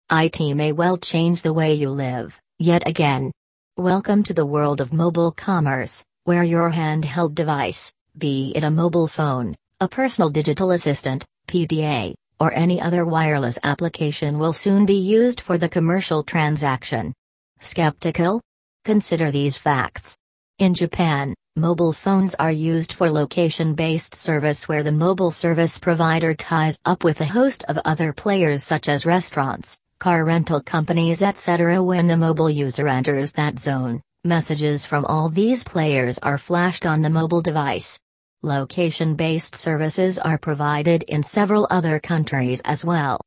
IT may well change the way you live, yet again. Welcome to the world of mobile commerce, where your handheld device, be it a mobile phone, a personal digital assistant, PDA, or any other wireless application will soon be used for the commercial transaction. Skeptical? Consider these facts. In Japan, mobile phones are used for location-based service where the mobile service provider ties up with a host of other players such as restaurants, car rental companies etc. When the mobile user enters that zone, messages from all these players are flashed on the mobile device. Location-based services are provided in several other countries as well.